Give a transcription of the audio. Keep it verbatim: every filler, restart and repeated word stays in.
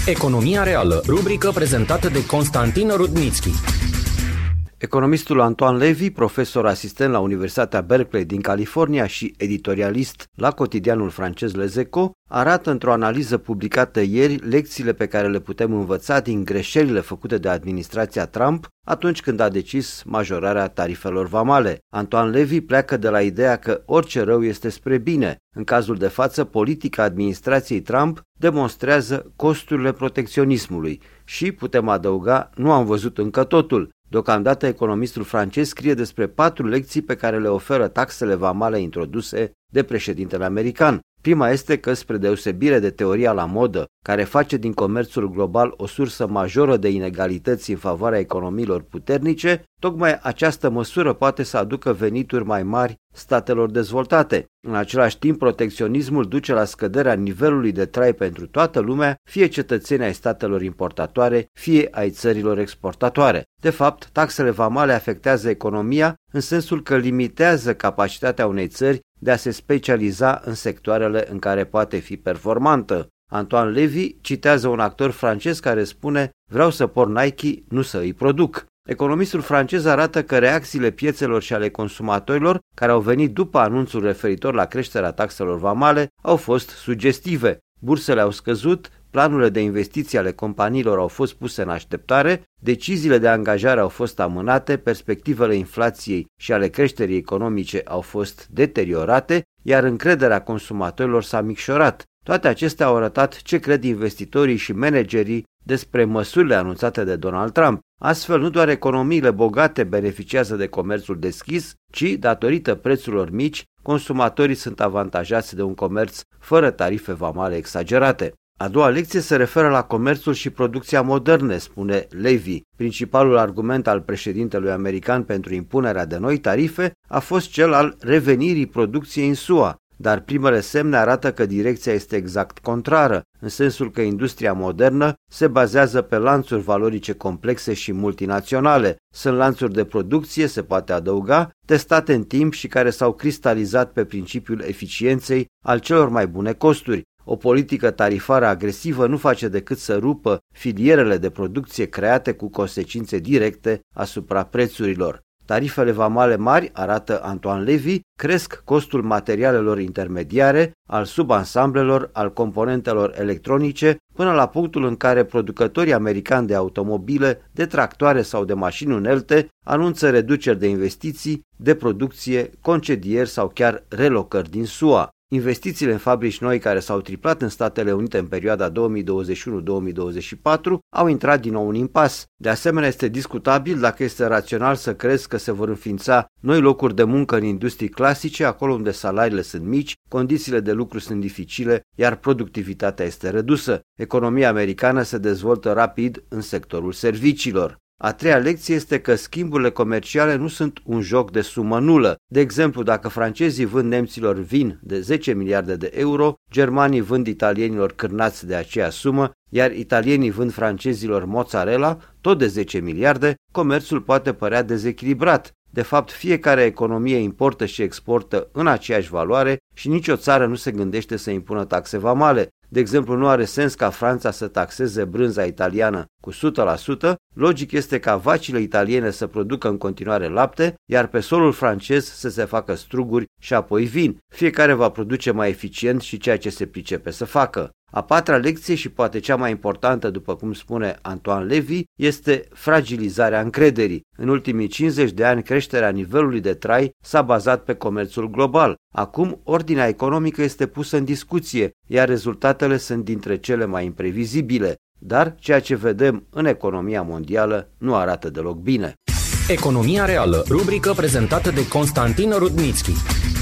Economia reală, rubrică prezentată de Constantin Rudnitschi. Economistul Antoine Levy, profesor asistent la Universitatea Berkeley din California și editorialist la cotidianul francez Les Echos, arată într-o analiză publicată ieri lecțiile pe care le putem învăța din greșelile făcute de administrația Trump atunci când a decis majorarea tarifelor vamale. Antoine Levy pleacă de la ideea că orice rău este spre bine. În cazul de față, politica administrației Trump demonstrează costurile protecționismului și, putem adăuga, nu am văzut încă totul. Deocamdată, economistul francez scrie despre patru lecții pe care le oferă taxele vamale introduse de președintele american. Prima este că, spre deosebire de teoria la modă, care face din comerțul global o sursă majoră de inegalități în favoarea economiilor puternice, tocmai această măsură poate să aducă venituri mai mari statelor dezvoltate. În același timp, protecționismul duce la scăderea nivelului de trai pentru toată lumea, fie cetățenii ai statelor importatoare, fie ai țărilor exportatoare. De fapt, taxele vamale afectează economia în sensul că limitează capacitatea unei țări de a se specializa în sectoarele în care poate fi performantă. Antoine Levy citează un actor francez care spune: "Vreau să por Nike, nu să îi produc." Economistul francez arată că reacțiile piețelor și ale consumatorilor, care au venit după anunțul referitor la creșterea taxelor vamale, au fost sugestive. Bursele au scăzut, planurile de investiții ale companiilor au fost puse în așteptare, deciziile de angajare au fost amânate, perspectivele inflației și ale creșterii economice au fost deteriorate, iar încrederea consumatorilor s-a micșorat. Toate acestea au arătat ce cred investitorii și managerii despre măsurile anunțate de Donald Trump. Astfel, nu doar economiile bogate beneficiază de comerțul deschis, ci, datorită prețurilor mici, consumatorii sunt avantajați de un comerț fără tarife vamale exagerate. A doua lecție se referă la comerțul și producția moderne, spune Levy. Principalul argument al președintelui american pentru impunerea de noi tarife a fost cel al revenirii producției în S U A, dar primele semne arată că direcția este exact contrară, în sensul că industria modernă se bazează pe lanțuri valorice complexe și multinaționale. Sunt lanțuri de producție, se poate adăuga, testate în timp și care s-au cristalizat pe principiul eficienței al celor mai bune costuri. O politică tarifară agresivă nu face decât să rupă filierele de producție create cu consecințe directe asupra prețurilor. Tarifele vamale mari, arată Antoine Levy, cresc costul materialelor intermediare, al subansamblelor, al componentelor electronice, până la punctul în care producătorii americani de automobile, de tractoare sau de mașini unelte anunță reduceri de investiții, de producție, concedieri sau chiar relocări din S U A. Investițiile în fabrici noi, care s-au triplat în Statele Unite în perioada două mii douăzeci și unu două mii douăzeci și patru, au intrat din nou în impas. De asemenea, este discutabil dacă este rațional să crezi că se vor înființa noi locuri de muncă în industrii clasice, acolo unde salariile sunt mici, condițiile de lucru sunt dificile, iar productivitatea este redusă. Economia americană se dezvoltă rapid în sectorul serviciilor. A treia lecție este că schimburile comerciale nu sunt un joc de sumă nulă. De exemplu, dacă francezii vând nemților vin de zece miliarde de euro, germanii vând italienilor cârnați de aceeași sumă, iar italienii vând francezilor mozzarella, tot de zece miliarde, comerțul poate părea dezechilibrat. De fapt, fiecare economie importă și exportă în aceeași valoare și nicio țară nu se gândește să impună taxe vamale. De exemplu, nu are sens ca Franța să taxeze brânza italiană cu o sută la sută, logic este ca vacile italiene să producă în continuare lapte, iar pe solul francez să se facă struguri și apoi vin. Fiecare va produce mai eficient și ceea ce se pricepe să facă. A patra lecție și poate cea mai importantă, după cum spune Antoine Levy, este fragilizarea încrederii. În ultimii cincizeci de ani, creșterea nivelului de trai s-a bazat pe comerțul global. Acum, ordinea economică este pusă în discuție, iar rezultatele sunt dintre cele mai imprevizibile. Dar ceea ce vedem în economia mondială nu arată deloc bine. Economia reală, rubrică prezentată de Constantin Rudnitschi.